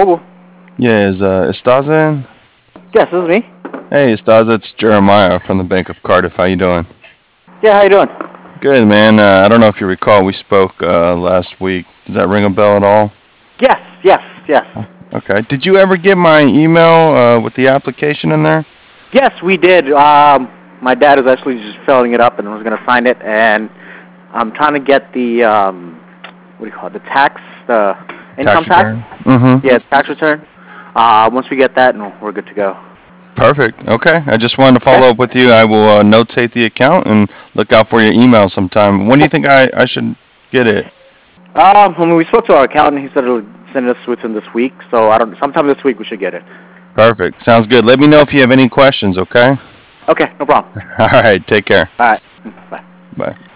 mobile. Yeah, is Estaza in? Yes, this is me. Hey, Estaza, it's Jeremiah from the Bank of Cardiff. How you doing? Yeah, how you doing? Good, man. I don't know if you recall, we spoke last week. Does that ring a bell at all? Yes, yes, yes. Okay. Did you ever get my email with the application in there? Yes, we did. My dad is actually just filling it up and was going to sign it, and I'm trying to get the, what do you call it, the income Tax tax? return? Mm-hmm. Yeah, tax return. Once we get that, we're good to go. Perfect. Okay. I just wanted to Okay? follow up with you. I will notate the account and look out for your email sometime. When do you think I should get it? When we spoke to our accountant, he said he'll send us within this week, so sometime this week we should get it. Perfect. Sounds good. Let me know if you have any questions, okay? Okay, no problem. All right. Take care. All right, bye. Bye.